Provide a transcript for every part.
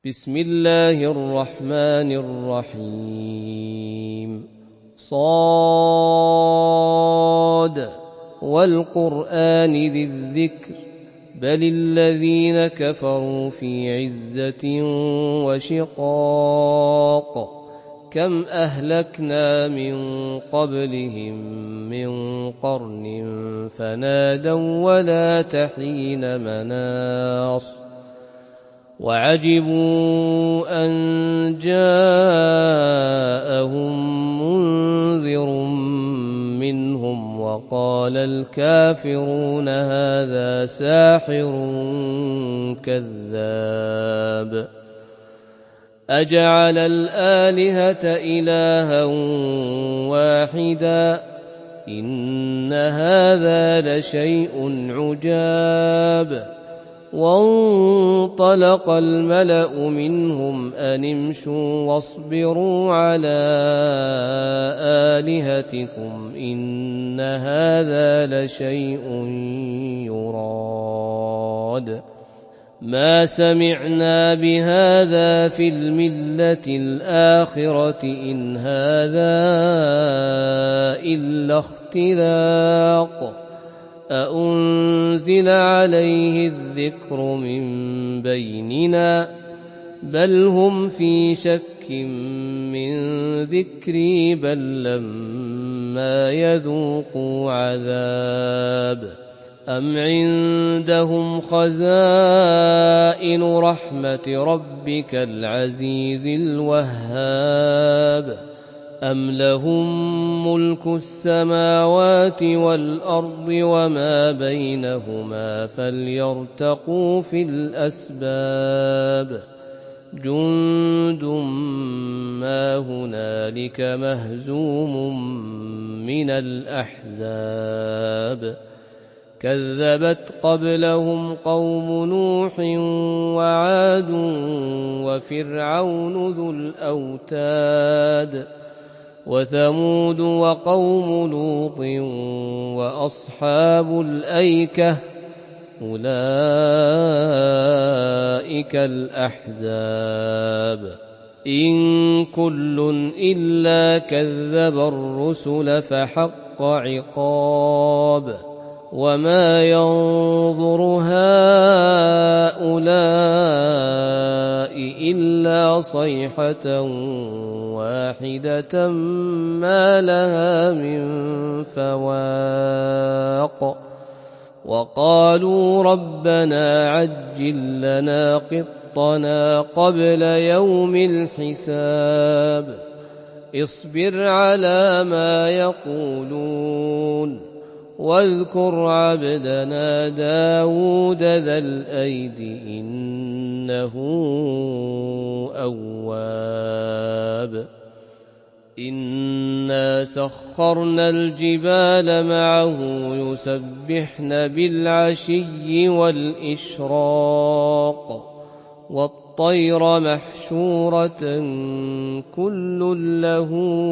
بسم الله الرحمن الرحيم صاد والقرآن ذي الذكر بل الذين كفروا في عزة وشقاق كم أهلكنا من قبلهم من قرن فنادوا ولا تحين مناص وعجبوا أن جاءهم منذر منهم وقال الكافرون هذا ساحر كذاب أجعل الآلهة إلها واحدا إن هذا لشيء عجاب وانطلق الملأ منهم أن امشوا واصبروا على آلهتكم إن هذا لشيء يراد ما سمعنا بهذا في الملة الآخرة إن هذا إلا اختلاق أأنزل عليه الذكر من بيننا بل هم في شك من ذكري بل لما يذوقوا عذاب أم عندهم خزائن رحمة ربك العزيز الوهاب أم لهم ملك السماوات والأرض وما بينهما فليرتقوا في الأسباب جند ما هنالك مهزوم من الأحزاب كذبت قبلهم قوم نوح وعاد وفرعون ذو الأوتاد وثمود وقوم لوط وأصحاب الأيكة أولئك الأحزاب إن كل إلا كذب الرسل فحق عقاب وما ينظر هؤلاء إلا صيحة واحدة ما لها من فواق وقالوا ربنا عجل لنا قطنا قبل يوم الحساب اصبر على ما يقولون واذكر عبدنا داود ذا الأيد إنه أواب إنا سخرنا الجبال معه يسبحن بالعشي والإشراق والطير محشورة كل له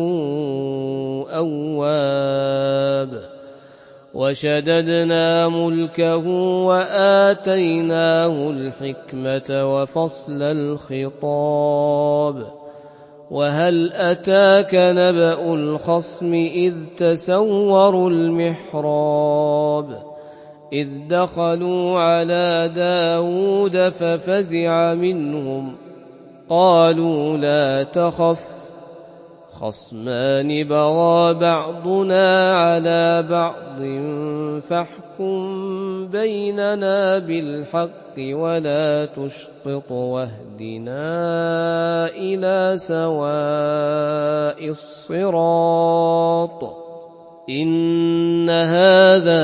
أواب وشددنا ملكه وآتيناه الحكمة وفصل الخطاب وهل أتاك نبأ الخصم إذ تسوروا المحراب إذ دخلوا على داود ففزع منهم قالوا لا تخف خصمان بغى بعضنا على بعض فاحكم بيننا بالحق ولا تشطط واهدنا إلى سواء الصراط إن هذا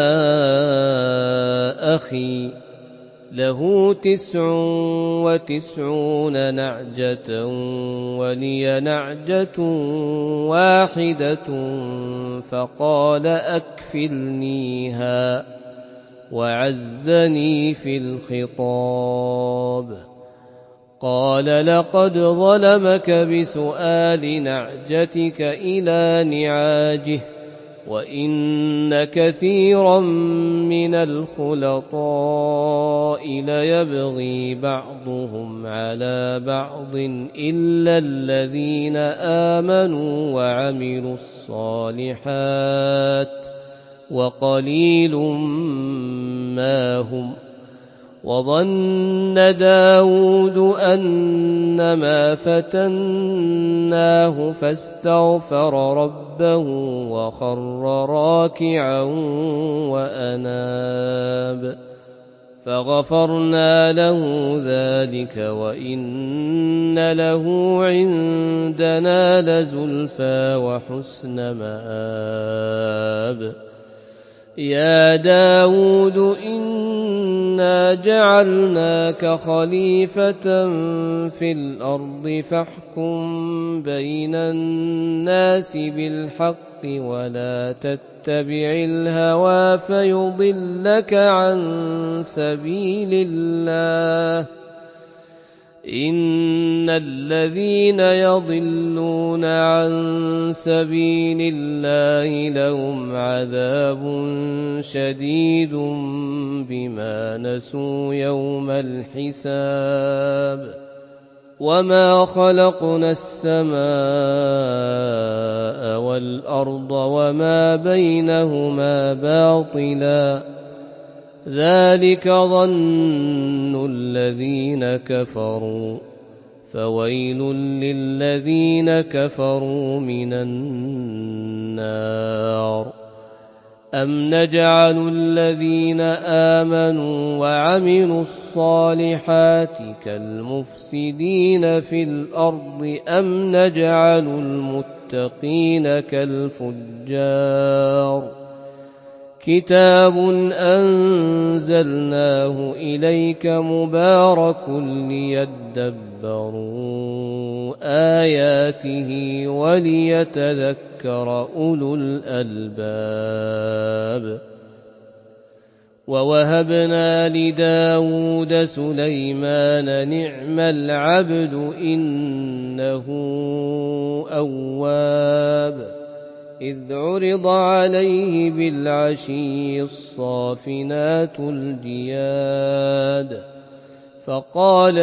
أخي له 99 نعجة ولي نعجة واحدة فقال أكفلنيها وعزني في الخطاب قال لقد ظلمك بسؤال نعجتك إلى نعاجه وإن كثيرا من الخلطاء يبغي بعضهم على بعض إلا الذين آمنوا وعملوا الصالحات وقليل ما هم. وظن داود أنما فتناه فاستغفر ربه وخر راكعا وأناب فغفرنا له ذلك وإن له عندنا لزلفى وحسن مآب. يا داود إنا جعلناك خليفة في الأرض فاحكم بين الناس بالحق ولا تتبع الهوى فيضلك عن سبيل الله. إن الذين يضلون عن سبيل الله لهم عذاب شديد بما نسوا يوم الحساب. وما خلقنا السماء والأرض وما بينهما باطلا ذلك ظن الذين كفروا فويل للذين كفروا من النار. أم نجعل الذين آمنوا وعملوا الصالحات كالمفسدين في الأرض أم نجعل المتقين كالفجار. كتاب أنزلناه إليك مبارك ليدبروا آياته وليتذكر أولو الألباب. ووهبنا لداود سليمان نعم العبد إنه أواب. إذ عرض عليه بالعشي الصافنات الجياد فقال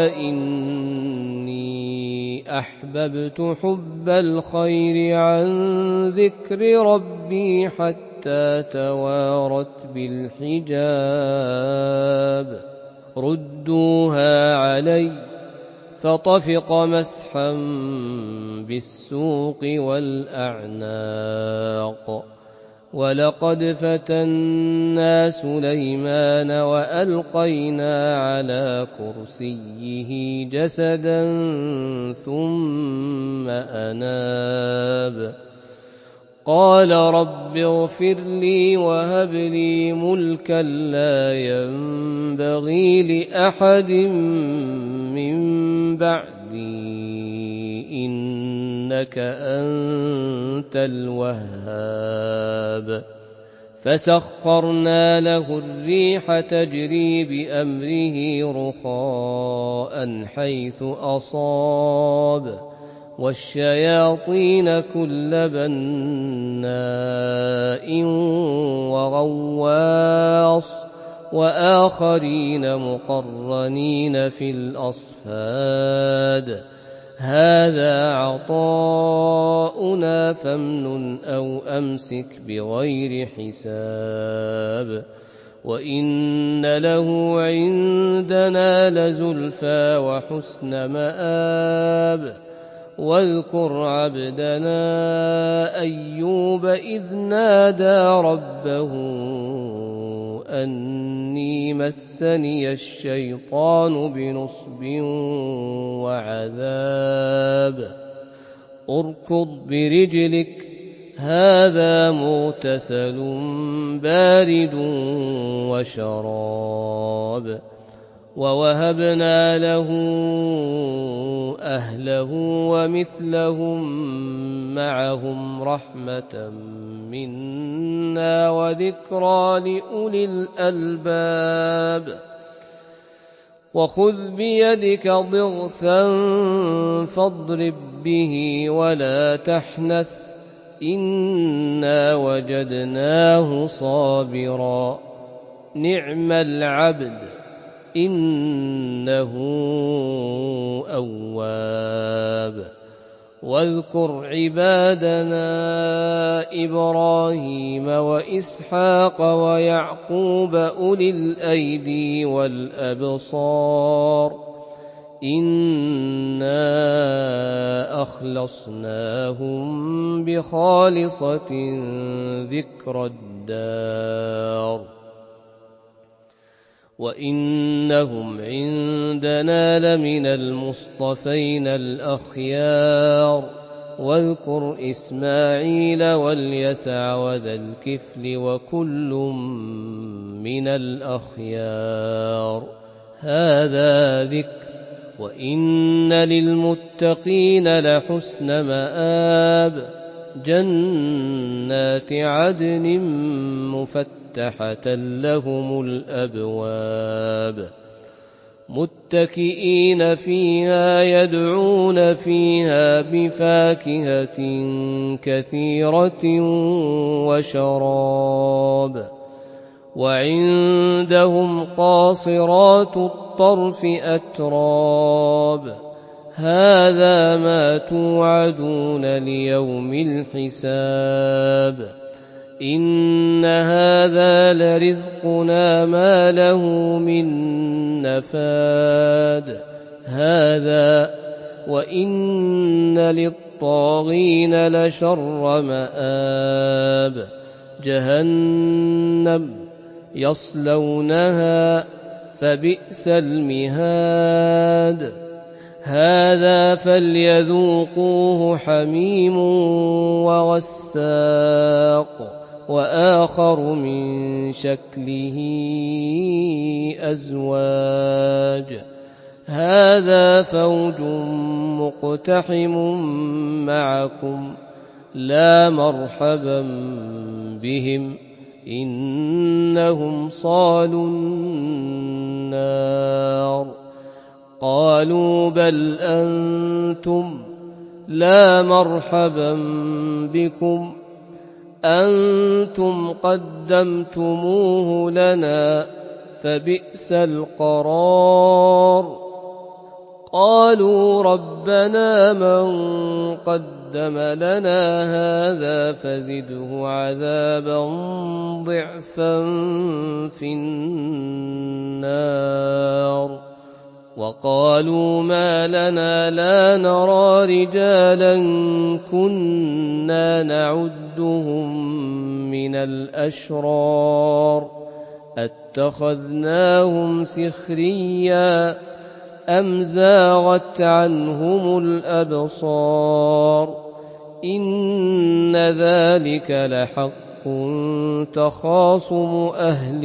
إني أحببت حب الخير عن ذكر ربي حتى توارت بالحجاب. ردوها علي فطفق مسحا بالسوق والأعناق. ولقد فتنا سليمان وألقينا على كرسيه جسدا ثم أناب. قال رب اغفر لي وهب لي ملكا لا ينبغي لأحد من بعدي إنك أنت الوهاب. فسخرنا له الريح تجري بأمره رخاء حيث أصاب والشياطين كل بناء وغواص وآخرين مقرنين في الأصفاد. هذا عطاؤنا فامنن أو أمسك بغير حساب. وإن له عندنا لزلفى وحسن مآب. واذكر عبدنا أيوب إذ نادى ربه أني مسني الشيطان بنصب وعذاب. اركض برجلك هذا مغتسل بارد وشراب. ووهبنا له أهله ومثلهم معهم رحمة منا وذكرى لأولي الألباب. وخذ بيدك ضغثا فاضرب به ولا تحنث إنا وجدناه صابرا نعم العبد إنه أواب. واذكر عبادنا إبراهيم وإسحاق ويعقوب أولي الأيدي والأبصار إنا أخلصناهم بخالصة ذكر الدار وإنهم عندنا لمن المصطفين الأخيار. واذكر إسماعيل واليسع وذا الكفل وكل من الأخيار. هذا ذكر وإن للمتقين لحسن مآب. جنات عدن مفتحة لهم الأبواب متكئين فيها يدعون فيها بفاكهة كثيرة وشراب. وعندهم قاصرات الطرف أتراب. هذا ما توعدون ليوم الحساب. إن هذا لرزقنا ما له من نفاد. هذا وإن للطاغين لشر مآب. جهنم يصلونها فبئس المهاد. هذا فليذوقوه حميم وغساق وآخر من شكله أزواج. هذا فوج مقتحم معكم لا مرحبا بهم إنهم صالوا النار. قالوا بل أنتم لا مرحبا بكم أنتم قدمتموه لنا فبئس القرار. قالوا ربنا من قدم لنا هذا فزده عذابا ضعفا في النار. وقالوا ما لنا لا نرى رجالا كنا نعدهم من الأشرار أتخذناهم سخريا أم زاغت عنهم الأبصار. إن ذلك لحق تخاصم أهل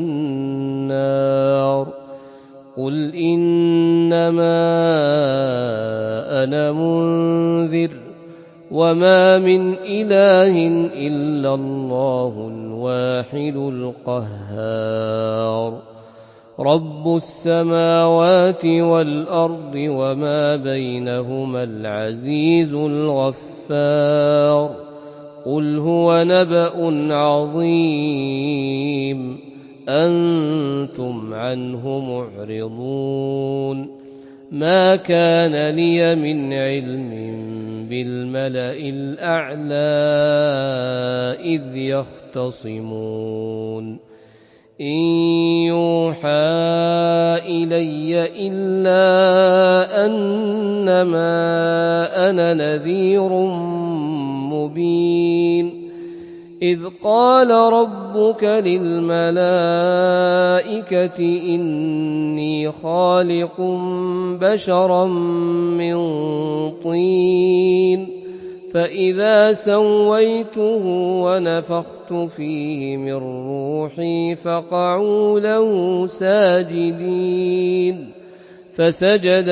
النار. قل إنما أنا منذر وما من إله إلا الله الواحد القهار. رب السماوات والأرض وما بينهما العزيز الغفار. قل هو نبأ عظيم أنتم عنه معرضون. ما كان لي من علم بالملأ الأعلى إذ يختصمون. إن يوحى إلي إلا أنما أنا نذير مبين. إذ قال ربك للملائكة إني خالق بشرا من طين فإذا سويته ونفخت فيه من روحي فقعوا له ساجدين. فسجد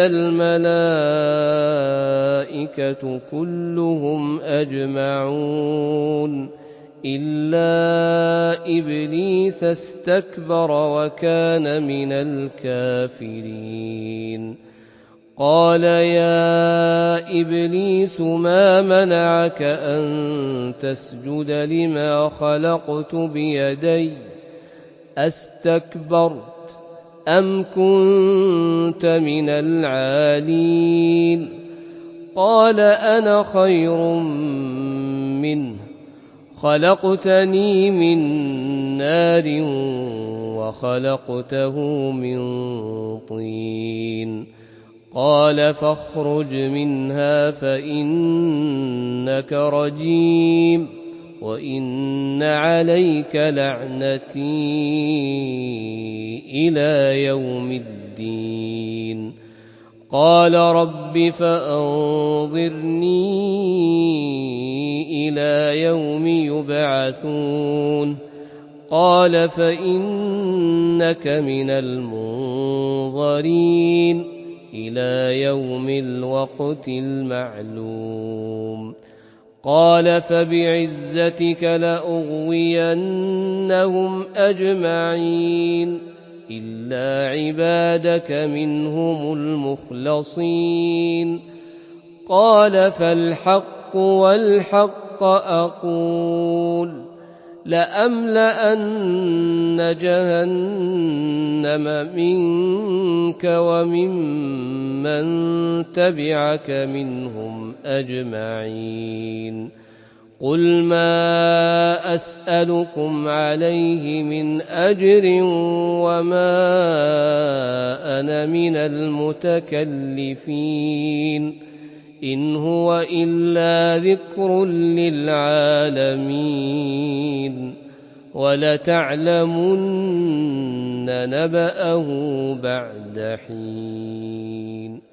الملائكة كلهم أجمعون إلا إبليس استكبر وكان من الكافرين. قال يا إبليس ما منعك أن تسجد لما خلقت بيدي أستكبرت أم كنت من العالين قال أنا خير منه خلقتني من نار وخلقته من طين قال فاخرج منها فإنك رجيم وإن عليك لعنتي إلى يوم الدين قال رب فأنظرني إلى يوم يبعثون قال فإنك من المنظرين إلى يوم الوقت المعلوم قال فبعزتك لأغوينهم أجمعين إلا عبادك منهم المخلصين قال فالحق والحق أقول لأملأن جهنم منك وممن تبعك منهم أجمعين قل ما أسألكم عليه من أجر وما أنا من المتكلفين إن هو إلا ذكر للعالمين ولتعلمن نبأه بعد حين